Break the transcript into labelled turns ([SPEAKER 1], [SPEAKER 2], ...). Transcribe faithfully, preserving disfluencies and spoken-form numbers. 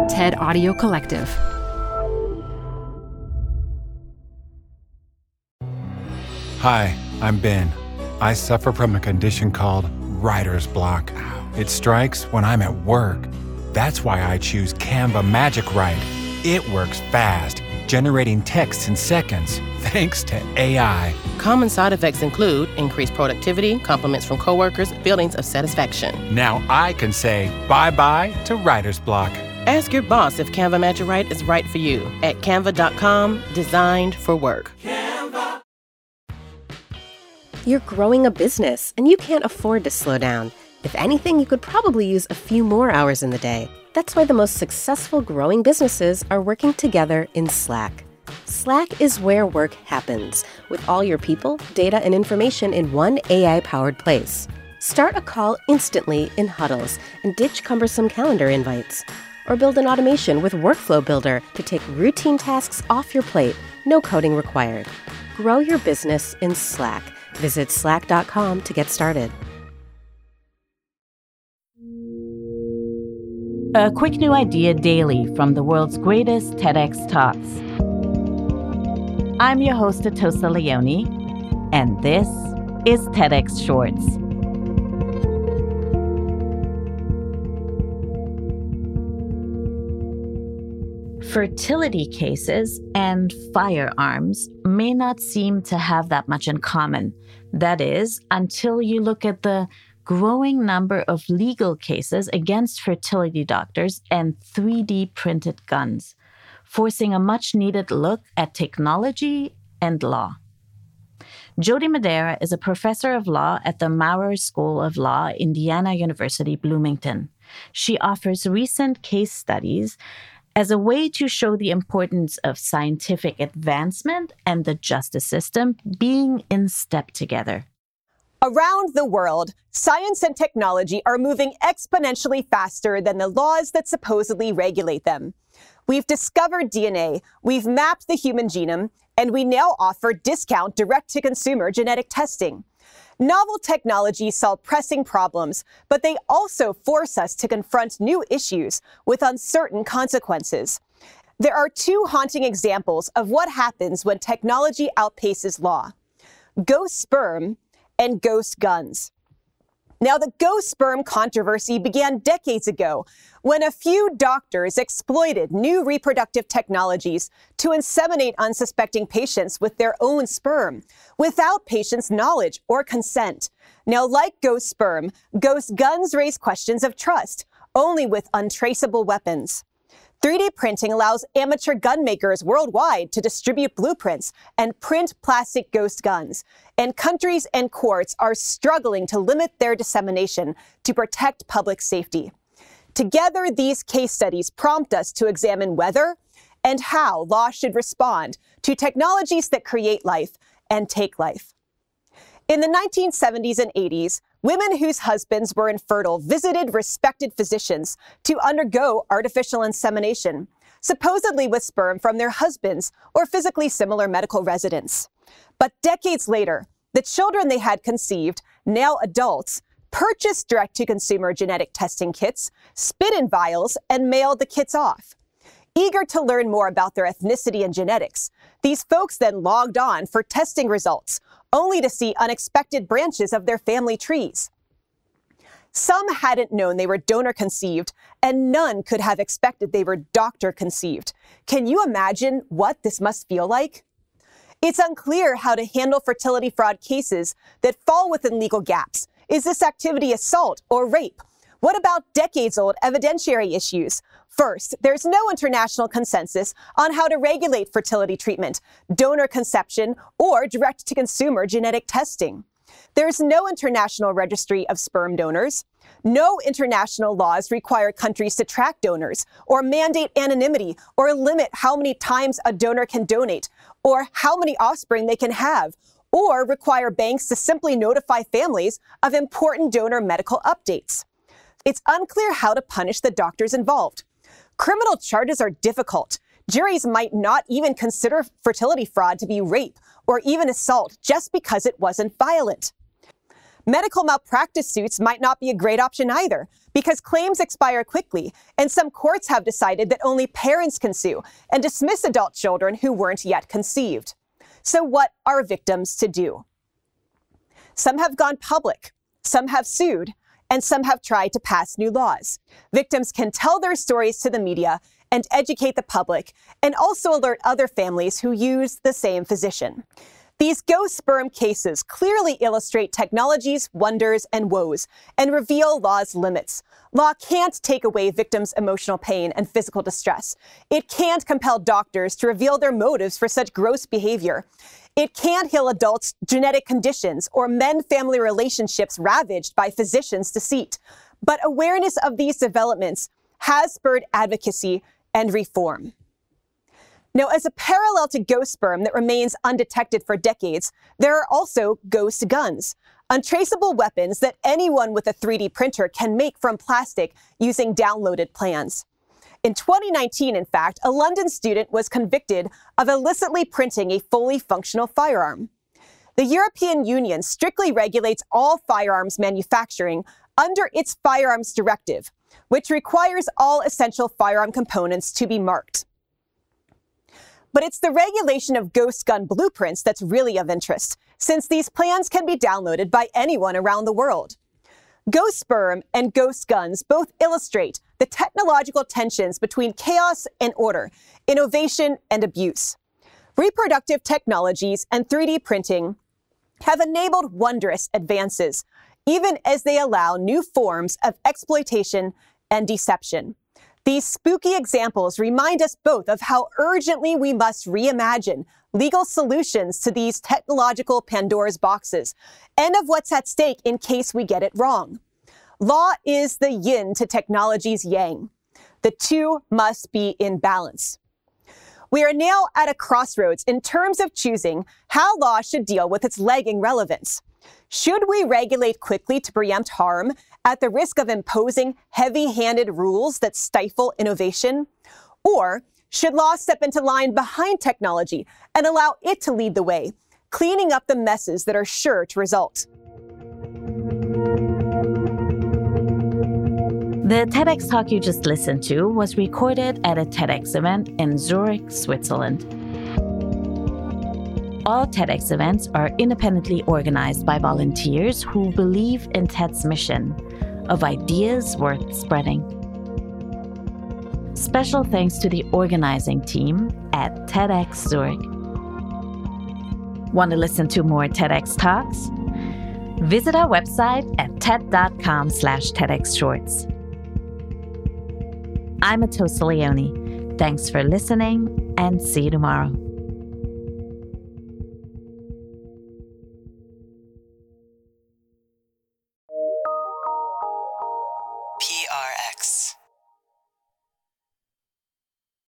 [SPEAKER 1] TED Audio Collective.
[SPEAKER 2] Hi, I'm Ben. I suffer from a condition called writer's block. It strikes when I'm at work. That's why I choose Canva Magic Write. It works fast, generating text in seconds, thanks to A I.
[SPEAKER 3] Common side effects include increased productivity, compliments from coworkers, feelings of satisfaction.
[SPEAKER 2] Now I can say bye-bye to writer's block.
[SPEAKER 3] Ask your boss if Canva Magic Write is right for you at canva dot com, designed for work.
[SPEAKER 4] Canva.
[SPEAKER 5] You're growing a business, and you can't afford to slow down. If anything, you could probably use a few more hours in the day. That's why the most successful growing businesses are working together in Slack. Slack is where work happens, with all your people, data, and information in one A I-powered place. Start a call instantly in huddles and ditch cumbersome calendar invites. Or build an automation with Workflow Builder to take routine tasks off your plate, no coding required. Grow your business in Slack. Visit slack dot com to get started.
[SPEAKER 6] A quick new idea daily from the world's greatest TEDx Talks. I'm your host, Atosa Leone, and this is TEDx Shorts. Fertility cases and firearms may not seem to have that much in common. That is, until you look at the growing number of legal cases against fertility doctors and three D printed guns, forcing a much-needed look at technology and law. Jody Madera is a professor of law at the Maurer School of Law, Indiana University, Bloomington. She offers recent case studies as a way to show the importance of scientific advancement and the justice system being in step together.
[SPEAKER 7] Around the world, science and technology are moving exponentially faster than the laws that supposedly regulate them. We've discovered D N A, we've mapped the human genome, and we now offer discount direct-to-consumer genetic testing. Novel technologies solve pressing problems, but they also force us to confront new issues with uncertain consequences. There are two haunting examples of what happens when technology outpaces law: ghost sperm and ghost guns. Now, the ghost sperm controversy began decades ago when a few doctors exploited new reproductive technologies to inseminate unsuspecting patients with their own sperm without patients' knowledge or consent. Now, like ghost sperm, ghost guns raise questions of trust, only with untraceable weapons. three D printing allows amateur gun makers worldwide to distribute blueprints and print plastic ghost guns, and countries and courts are struggling to limit their dissemination to protect public safety. Together, these case studies prompt us to examine whether and how law should respond to technologies that create life and take life. In the nineteen seventies and eighties, women whose husbands were infertile visited respected physicians to undergo artificial insemination, supposedly with sperm from their husbands or physically similar medical residents. But decades later, the children they had conceived, now adults, purchased direct-to-consumer genetic testing kits, spit in vials, and mailed the kits off. Eager to learn more about their ethnicity and genetics, these folks then logged on for testing results, only to see unexpected branches of their family trees. Some hadn't known they were donor-conceived, and none could have expected they were doctor-conceived. Can you imagine what this must feel like? It's unclear how to handle fertility fraud cases that fall within legal gaps. Is this activity assault or rape? What about decades-old evidentiary issues? First, there's no international consensus on how to regulate fertility treatment, donor conception, or direct-to-consumer genetic testing. There's no international registry of sperm donors. No international laws require countries to track donors, or mandate anonymity, or limit how many times a donor can donate, or how many offspring they can have, or require banks to simply notify families of important donor medical updates. It's unclear how to punish the doctors involved. Criminal charges are difficult. Juries might not even consider fertility fraud to be rape or even assault just because it wasn't violent. Medical malpractice suits might not be a great option either, because claims expire quickly, and some courts have decided that only parents can sue and dismiss adult children who weren't yet conceived. So what are victims to do? Some have gone public, some have sued, and some have tried to pass new laws. Victims can tell their stories to the media and educate the public, and also alert other families who use the same physician. These ghost sperm cases clearly illustrate technology's wonders and woes and reveal law's limits. Law can't take away victims' emotional pain and physical distress. It can't compel doctors to reveal their motives for such gross behavior. It can't heal adults' genetic conditions or mend family relationships ravaged by physicians' deceit. But awareness of these developments has spurred advocacy and reform. Now, as a parallel to ghost sperm that remains undetected for decades, there are also ghost guns, untraceable weapons that anyone with a three D printer can make from plastic using downloaded plans. In twenty nineteen, in fact, a London student was convicted of illicitly printing a fully functional firearm. The European Union strictly regulates all firearms manufacturing under its Firearms Directive, which requires all essential firearm components to be marked. But it's the regulation of ghost gun blueprints that's really of interest, since these plans can be downloaded by anyone around the world. Ghost sperm and ghost guns both illustrate the technological tensions between chaos and order, innovation and abuse. Reproductive technologies and three D printing have enabled wondrous advances, even as they allow new forms of exploitation and deception. These spooky examples remind us both of how urgently we must reimagine legal solutions to these technological Pandora's boxes, and of what's at stake in case we get it wrong. Law is the yin to technology's yang. The two must be in balance. We are now at a crossroads in terms of choosing how law should deal with its lagging relevance. Should we regulate quickly to preempt harm at the risk of imposing heavy-handed rules that stifle innovation? Or should law step into line behind technology and allow it to lead the way, cleaning up the messes that are sure to result?
[SPEAKER 6] The TEDx talk you just listened to was recorded at a TEDx event in Zurich, Switzerland. All TEDx events are independently organized by volunteers who believe in TED's mission of ideas worth spreading. Special thanks to the organizing team at TEDx Zurich. Want to listen to more TEDx talks? Visit our website at ted.com slash TEDx Shorts. I'm Atosa Leone. Thanks for listening, and see you tomorrow.
[SPEAKER 1] P R X.